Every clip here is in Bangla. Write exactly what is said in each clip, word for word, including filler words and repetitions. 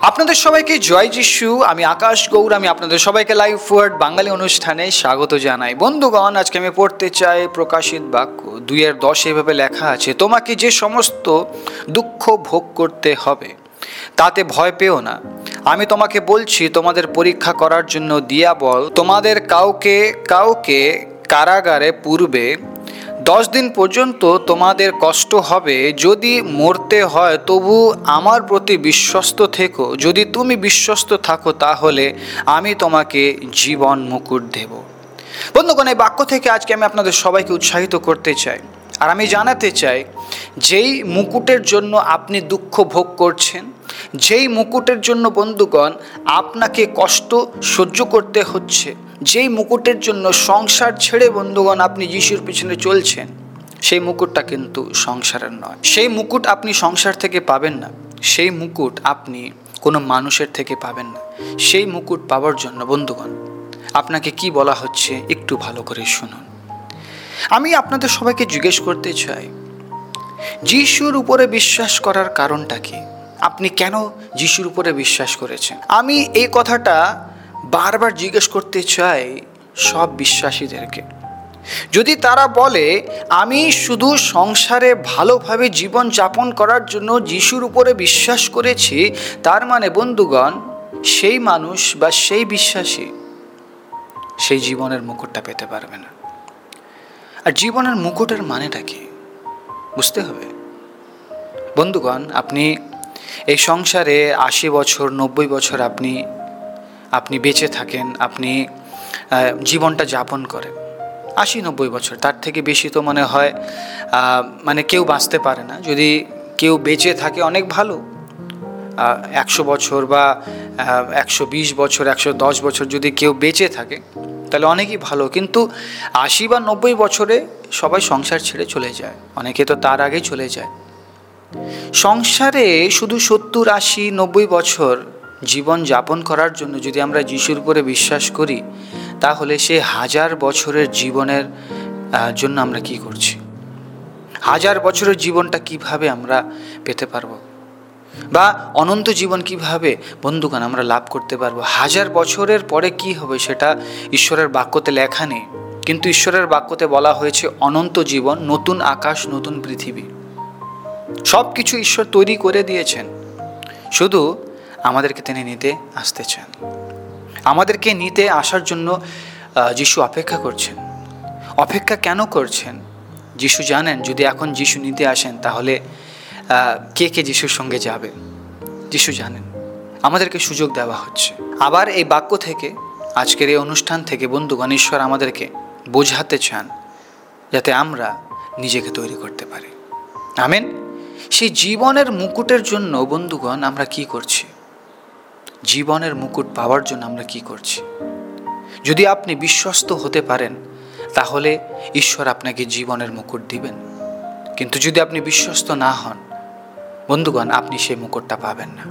আপনাদের সবাইকে জয় যিশু। আমি আকাশ গৌর। আমি আপনাদের সবাইকে লাইভ ওয়ার্ড বাঙালি অনুষ্ঠানে স্বাগত জানাই। বন্ধুগণ, আজকে আমি পড়তে চাই প্রকাশিত বাক্য দুইয়ের দশ। এভাবে লেখা আছে, তোমাকে যে সমস্ত দুঃখ ভোগ করতে হবে তাতে ভয় পেও না। আমি তোমাকে বলছি, তোমাদের পরীক্ষা করার জন্য দিয়াবল তোমাদের কাউকে কাউকে কারাগারে পূর্বে দশ দিন পর্যন্ত তোমাদের কষ্ট হবে। যদি মরতে হয় তবু আমার প্রতি বিশ্বস্ত থেকো। যদি তুমি বিশ্বস্ত থাকো তাহলে আমি তোমাকে জীবন মুকুট দেব। বন্ধুগণ, এই বাক্য থেকে আজকে আমি আপনাদের সবাইকে উৎসাহিত করতে চাই। আর আমি জানাতে চাই, যেই মুকুটের জন্য আপনি দুঃখ ভোগ করছেন, যেই মুকুটের জন্য বন্ধুগণ আপনাকে কষ্ট সহ্য করতে হচ্ছে, যেই মুকুটের জন্য সংসার ছেড়ে বন্ধুগণ আপনি যিশুর পিছনে চলছেন, সেই মুকুটটা কিন্তু সংসারের নয়। সেই মুকুট আপনি সংসার থেকে পাবেন না। সেই মুকুট আপনি কোনো মানুষের থেকে পাবেন না। সেই মুকুট পাওয়ার জন্য বন্ধুগণ আপনাকে কি বলা হচ্ছে একটু ভালো করে শুনুন। আমি আপনাদের সবাইকে জিজ্ঞেস করতে চাই, যিশুর উপরে বিশ্বাস করার কারণটা কি? আপনি কেন যিশুর উপরে বিশ্বাস করেছেন? আমি এই কথাটা বারবার জিজ্ঞেস করতে চাই সব বিশ্বাসীদেরকে। যদি তারা বলে আমি শুধু সংসারে ভালোভাবে জীবন যাপন করার জন্য যিশুর উপরে বিশ্বাস করেছি, তার মানে বন্ধুগণ সেই মানুষ বা সেই বিশ্বাসী সেই জীবনের মুকুটটা পেতে পারবে না। আর জীবনের মুকুটের মানেটা কি বুঝতে হবে। বন্ধুগণ, আপনি এই সংসারে আশি বছর নব্বই বছর আপনি আপনি বেঁচে থাকেন, আপনি জীবনটা যাপন করেন আশি নব্বই বছর, তার থেকে বেশি তো মনে হয় মানে কেউ বাঁচতে পারে না। যদি কেউ বেঁচে থাকে অনেক ভালো, একশো বছর বা একশো বিশ বছর একশো দশ বছর যদি কেউ বেঁচে থাকে তাহলে অনেকই ভালো। কিন্তু আশি বা নব্বই বছরে সবাই সংসার ছেড়ে চলে যায়, অনেকে তো তার আগেই চলে যায়। সংসারে শুধু সত্তর আশি নব্বই বছর জীবন যাপন করার জন্য যদি আমরা যিশুর উপরে বিশ্বাস করি, তাহলে সে হাজার বছরের জীবনের জন্য আমরা কি করছি? হাজার বছরের জীবনটা কিভাবে আমরা পেতে পারবো, বা অনন্ত জীবন কিভাবে বন্ধুগণ আমরা লাভ করতে পারবো? হাজার বছরের পরে কি হবে সেটা ঈশ্বরের বাক্যতে লেখা নেই, কিন্তু ঈশ্বরের বাক্যতে বলা হয়েছে অনন্ত জীবন, নতুন আকাশ নতুন পৃথিবী। সব কিছু ঈশ্বর তৈরি করে দিয়েছেন, শুধু আমাদেরকে তিনি নিতে আসতে চান। আমাদেরকে নিতে আসার জন্য যিশু অপেক্ষা করছেন। অপেক্ষা কেন করছেন? যিশু জানেন যদি এখন যিশু নিতে আসেন তাহলে কে কে যিশুর সঙ্গে যাবে। যিশু জানেন, আমাদেরকে সুযোগ দেওয়া হচ্ছে। আবার এই বাক্য থেকে, আজকের এই অনুষ্ঠান থেকে বন্ধুগণ ঈশ্বর আমাদেরকে বোঝাতে চান যাতে আমরা নিজেকে তৈরি করতে পারি। আমেন। সেই জীবনের মুকুটের জন্য বন্ধুগণ আমরা কি করছি? জীবনের মুকুট পাওয়ার জন্য আমরা কি করছি? যদি আপনি বিশ্বস্ত হতে পারেন তাহলে ঈশ্বর আপনাকে জীবনের মুকুট দিবেন। কিন্তু যদি আপনি বিশ্বস্ত না হন বন্ধুগণ, আপনি সেই মুকুটটা পাবেন না।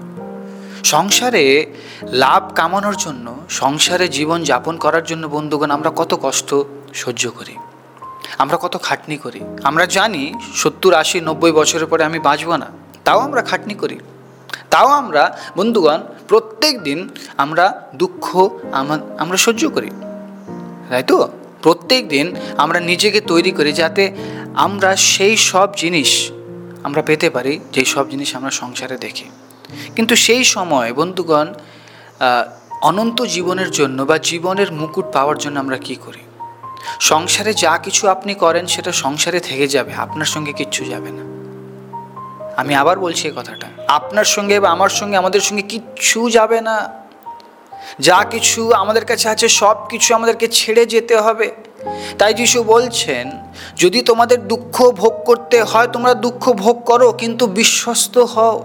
সংসারে লাভ কামানোর জন্য, সংসারে জীবন যাপন করার জন্য বন্ধুগণ আমরা কত কষ্ট সহ্য করি, আমরা কত খাটনি করি। আমরা জানি সত্তর আশি নব্বই বছরের পরে আমি বাঁচব না, তাও আমরা খাটনি করি। তাও আমরা বন্ধুগণ প্রত্যেক দিন আমরা দুঃখ আমরা সহ্য করি, তাই তো? প্রত্যেক দিন আমরা নিজেকে তৈরি করি যাতে আমরা সেই সব জিনিস আমরা পেতে পারি যেই সব জিনিস আমরা সংসারে দেখি। কিন্তু সেই সময় বন্ধুগণ অনন্ত জীবনের জন্য বা জীবনের মুকুট পাওয়ার জন্য আমরা কি করি? সংসারে যা কিছু আপনি করেন সেটা সংসারে থেকে যাবে, আপনার সঙ্গে কিচ্ছু যাবে না। আমি আবার বলছি এই কথাটা, আপনার সঙ্গে বা আমার সঙ্গে আমাদের সঙ্গে কিচ্ছু যাবে না। যা কিছু আমাদের কাছে আছে সব কিছু আমাদেরকে ছেড়ে যেতে হবে। তাই যিশু বলছেন, যদি তোমাদের দুঃখ ভোগ করতে হয় তোমরা দুঃখ ভোগ করো, কিন্তু বিশ্বস্ত হও।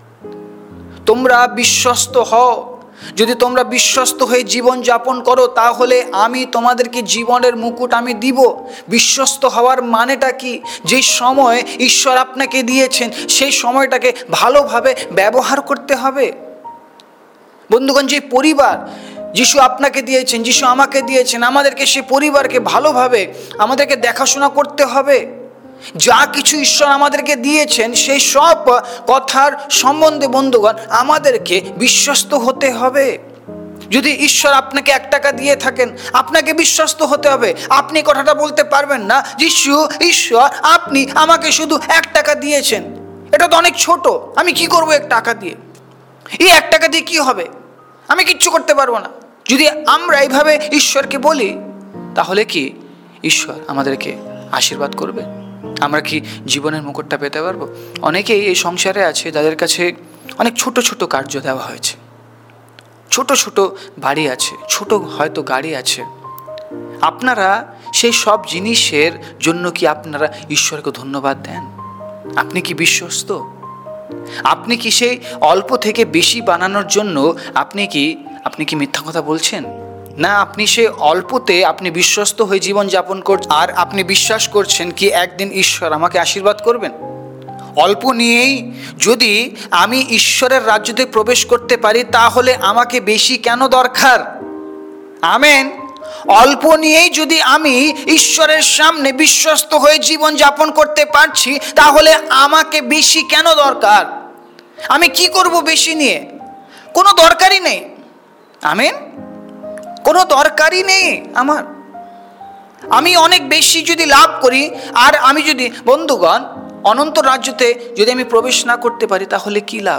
তোমরা বিশ্বস্ত হও। যদি তোমরা বিশ্বস্ত হয়ে জীবন যাপন করো তাহলে আমি তোমাদেরকে জীবনের মুকুট আমি দিব। বিশ্বস্ত হওয়ার মানেটা কি? যে সময় ঈশ্বর আপনাকে দিয়েছেন সেই সময়টাকে ভালোভাবে ব্যবহার করতে হবে। বন্ধুগণ, যে পরিবার যিশু আপনাকে দিয়েছেন, যিশু আমাকে দিয়েছেন, আমাদেরকে সেই পরিবারকে ভালোভাবে আমাদেরকে দেখাশোনা করতে হবে। যা কিছু ঈশ্বর আমাদেরকে দিয়েছেন সেই সব কথার সম্বন্ধে বন্ধুগণ আমাদেরকে বিশ্বস্ত হতে হবে। যদি ঈশ্বর আপনাকে এক টাকা দিয়ে থাকেন, আপনাকে বিশ্বস্ত হতে হবে। আপনি কথাটা বলতে পারবেন না, যিশু ঈশ্বর আপনি আমাকে শুধু এক টাকা দিয়েছেন, এটা তো অনেক ছোট, আমি কি করব এক টাকা দিয়ে, এই এক টাকা দিয়ে কি হবে, আমি কিচ্ছু করতে পারবো না। যদি আমরা এইভাবে ঈশ্বরকে বলি, তাহলে কি ঈশ্বর আমাদেরকে আশীর্বাদ করবে? আমরা কি জীবনের মুকুটটা পেতে পারবো? অনেকেই এই সংসারে আছে যাদের কাছে অনেক ছোট ছোট কার্য দেওয়া হয়েছে, ছোট ছোট বাড়ি আছে, ছোট হয়তো গাড়ি আছে। আপনারা সেই সব জিনিসের জন্য কি আপনারা ঈশ্বরকে ধন্যবাদ দেন? আপনি কি বিশ্বস্ত? আপনি কি সেই অল্প থেকে বেশি বানানোর জন্য আপনি কি আপনি কি মিথ্যা কথা বলছেন? না, আপনি সেই অল্পতে আপনি বিশ্বস্ত হয়ে জীবন যাপন করছেন, আর আপনি বিশ্বাস করছেন কি একদিন ঈশ্বর আমাকে আশীর্বাদ করবেন। অল্প নিয়েই যদি আমি ঈশ্বরের রাজ্যতে প্রবেশ করতে পারি, তাহলে আমাকে বেশি কেন দরকার? আমেন। অল্প নিয়েই যদি আমি ঈশ্বরের সামনে বিশ্বস্ত হয়ে জীবন যাপন করতে পারছি, তাহলে আমাকে বেশি কেন দরকার? আমি কি করব বেশি নিয়ে? কোনো দরকারই নেই। আমেন। কোনো দরকারই নেই আমার। আমি অনেক বেশি যদি লাভ করি, আর আমি যদি বন্ধুগণ অনন্ত রাজ্যতে যদি আমি প্রবেশ না করতে পারি, তাহলে কি লাভ?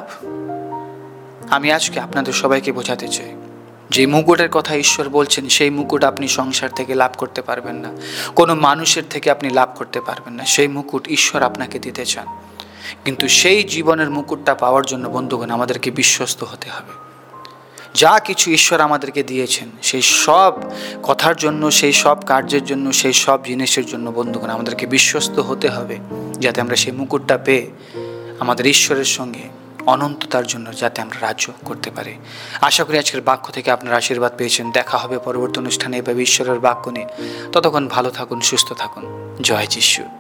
আমি আজকে আপনাদের সবাইকে বোঝাতে চাই, যে মুকুটের কথা ঈশ্বর বলছেন, সেই মুকুট আপনি সংসার থেকে লাভ করতে পারবেন না, কোনো মানুষের থেকে আপনি লাভ করতে পারবেন না। সেই মুকুট ঈশ্বর আপনাকে দিতে চান, কিন্তু সেই জীবনের মুকুটটা পাওয়ার জন্য বন্ধুগণ আমাদেরকে বিশ্বস্ত হতে হবে। যা কিছু ঈশ্বর আমাদেরকে দিয়েছেন সেই সব কথার জন্য, সেই সব কার্যের জন্য, সেই সব জিনিসের জন্য বন্ধুগণ আমাদেরকে বিশ্বস্ত হতে হবে, যাতে আমরা সেই মুকুটটা পেয়ে আমাদের ঈশ্বরের সঙ্গে অনন্ততার জন্য যাতে আমরা রাজ্য করতে পারি। আশা করি আজকের বাক্য থেকে আপনারা আশীর্বাদ পেয়েছেন। দেখা হবে পরবর্তী অনুষ্ঠানে এভাবে ঈশ্বরের বাক্য নিয়ে। ততক্ষণ ভালো থাকুন, সুস্থ থাকুন। জয় যিশু।